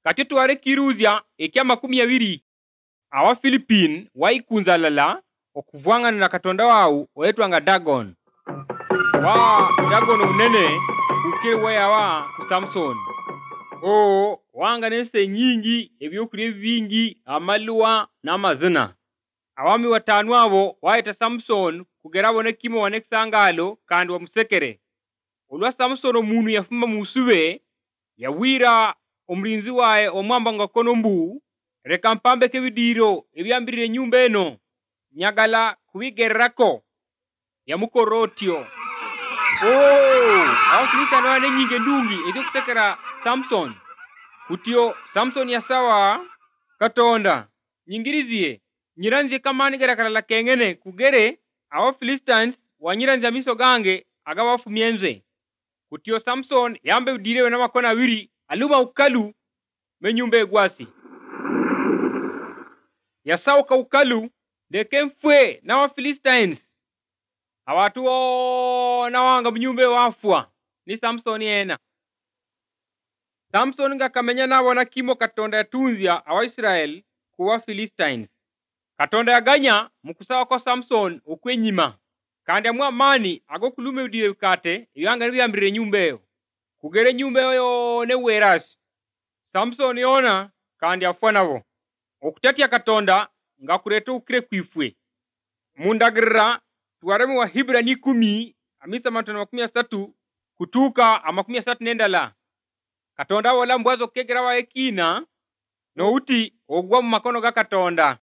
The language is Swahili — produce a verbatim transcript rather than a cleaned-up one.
kati tware kiruzya ekya makumi abiri awa Philippine waikunzalala okuvwangana na katonda wawu oyetwanga Dagon. Wa Dagon unene ukire yawa ku Samson. O wanga nese nyingi ebyokuri vingi amaluwa n'amazina. Awami watanu abo waita Samson kugera bone kimo wanekisangalo kandi wamusekere. Olwa Samson omuntu yafuma musube yawira omulinzi wae omwamba nga konombu reka mpambe kebidiro ebyambirire nyumba eno nyagala kubigerako yamukorotyo. Oh, awo Filista nwane nyinge ndungi ezo kusekera Samson. Kutyo Samson yasawa katonda nyingirizie nyiranze kamani gara kala kengene kugere awo Philistines wanyiranze miso gange agawafu mienze. Kutyo Samson yambe direwe na makona abiri aluma ukalu menyumba egwasi. Yasauka ukalu ndekemfwe na wa Philistines. Awatu na wanga mnyumbe wafwa ni Samson yena. Samson nga kamenya nabo na kimo katonda yatunzia awa Israel kuwa Philistines. Katonda yaganya mukusawa kwa Samson okwenyima. Kandi amwa mani ago kulume udire ukate yanga nibiyambire nyumbeyo. Kugere nyumbeyo ne weras. Samson yona kandi afwa nabo. Okutatia katonda nga kureto ukire kwifwe. Mundagira tuwaremu wa Hibra ni kumi amisa matono makumi asatu kutuka amakumi asatu nendala. Katonda wala mbwazo kegera wa ekina no uti ogwa mu makono ga katonda.